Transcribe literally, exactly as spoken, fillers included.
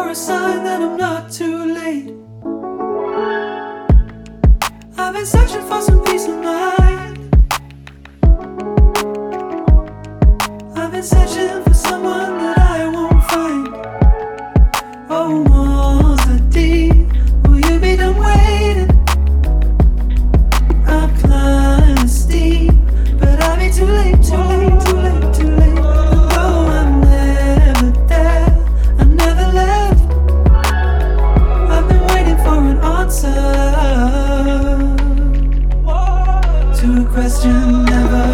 for a sign that I'm not too late. I've been searching for some peace of mind. I've been searching for someone that I won't find. Oh, walls are deep. Will you be done waiting? I've climbed steep, but I'll be too late, too late, too late, too late. No, I'm never there. I never left. I've been waiting for an answer to a question never